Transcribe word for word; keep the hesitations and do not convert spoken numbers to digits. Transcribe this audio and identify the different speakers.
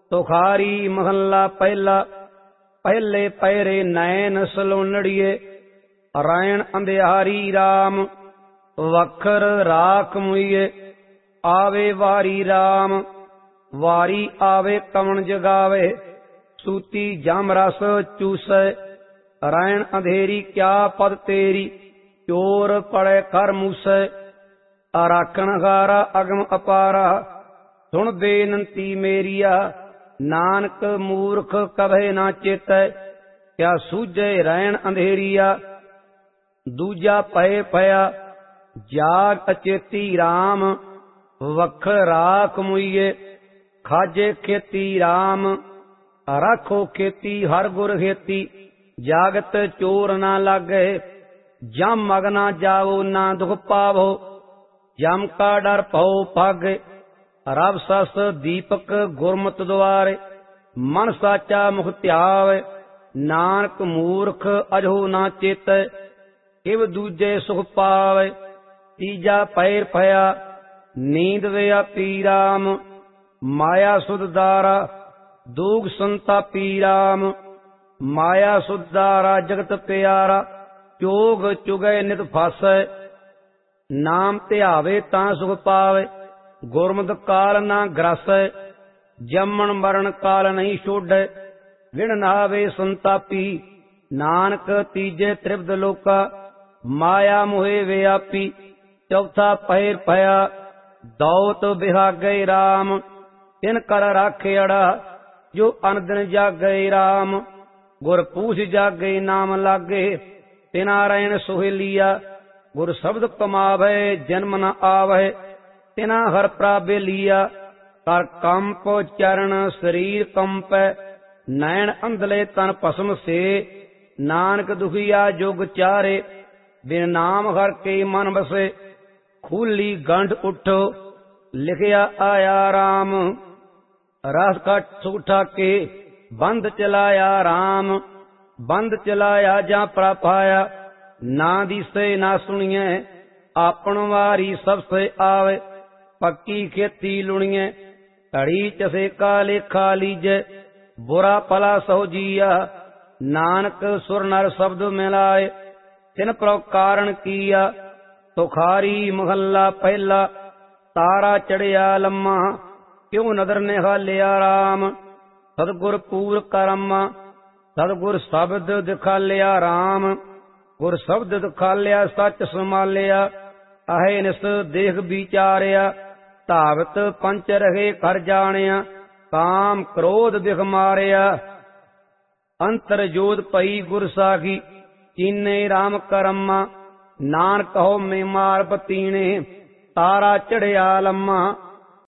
Speaker 1: तुखारी महला पहला। पहले पैरे नैन सलोनड़िए, रैन अंधियारी राम। वखर राख मुइए, आवे वारी राम। वारी आवे कवन जगावे, सूती जम रस चूसै। रैन अंधेरी क्या पद तेरी, चोर पड़े कर मूसै। आराखण हारा अगम अपारा, सुन बेनती मेरिया। नानक मूर्ख कभे ना चेतै, क्या सूझे रैन अंधेरिया। दूजा पए पया, जाग अचेती राम। वख राख मुइए, खाजे खेती राम। राखो खेती हर गुर खेती, जागत चोर ना लागे। जम मग ना जावो ना दुख पावो, जम का डर पाओ भागे। रब सस दीपक गुरमत द्वारे, मन साचा मुख ध्यावे। नानक मूर्ख अजो ना चेतै, किव दूजे सुख पावे। तीजा पैर पया, नींद व्यापी राम। माया सुधारा, दूग संतापी राम। माया सुधारा जगत प्यारा, चोग चुगै नित फासै। नाम ध्यावे तां सुख पावे, गुरमत काल ना ग्रासै। जमन मरण काल नहीं छोड़ै, विण नावे संतापी। नानक तीजे त्रिपद लोका, माया मोहे व्यापी। चौथा पैर पया, दौत बिहागे राम। तिन कर राखे अड़ा, जो अनदिन जागे राम। गुर पूछ जागे नाम लागे, तिना रैन सुहेलिया। गुर शब्द कमावे जन्म न आवे, तिना हर प्राबे लिया। कर कंप चरण शरीर कंपै, नैन अंधले तन भस्म से। नानक दुखिया जोग चारे, बिन नाम हर के मन बसे। खूली गंढ उठो, लिखिया आया राम। रस कट सूठा के, बंद चलाया राम। बंद चलाया जा प्रापाया, ना दिसे ना सुनिए। आपन वारी सबसे आवे, पक्की खेती लुणिए। घड़ी चसे का लेखा लीजे, बुरा भला सो जिया। नानक सुर नर शब्द मिलाए, तिन पर कारण किया। तुखारी महला पहला, तारा चढ़िया लम्मा। क्यों नदर निहालिया राम, सतगुर पूर करम्मा। सतगुर शब्द दिखालिया राम, गुर शब्द दिखालिया सच संभालिया। आहे निस देख विचारिया, धावत पंच रहे कर जानिया। काम क्रोध बिख मारिया, अंतर जोत पई गुर साखी। चीने राम करम्मा, नानक कहो में मार पतीने। तारा चढ़िया लम्मा,